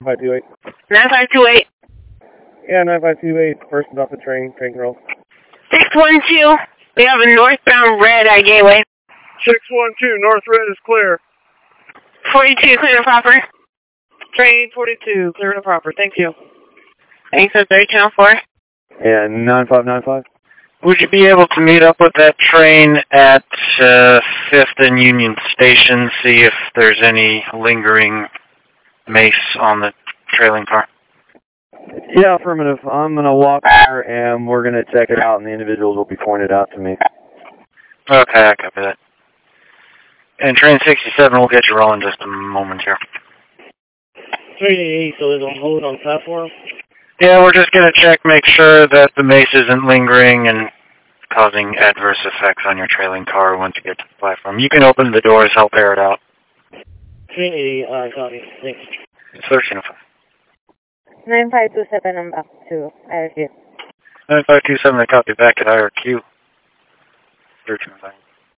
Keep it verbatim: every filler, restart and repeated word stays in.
five two eight. nine five two eight. Yeah, nine five two eight. Person's off the train. Train control. six one two. We have a northbound red at Gateway. six one two. North red is clear. forty-two, clear to proper. Train forty-two. Clear to proper. Thank you. Thanks, so thirty channel four. Yeah, nine five nine five. Would you be able to meet up with that train at uh, fifth and Union Station, see if there's any lingering mace on the trailing car? Yeah, affirmative. I'm going to walk there, and we're going to check it out, and the individuals will be pointed out to me. Okay, I copy that. And train sixty-seven will get you rolling just a moment here. three eighty-eight, so there's a hold on platform? Yeah, we're just going to check, make sure that the mace isn't lingering and causing adverse effects on your trailing car once you get to the platform. You can open the doors, help air it out. three eighty, alright, copy. Thanks. It's thirteen oh five. nine five two seven, I'm back to I R Q. nine five two seven, I copy back at I R Q. thirteen oh five.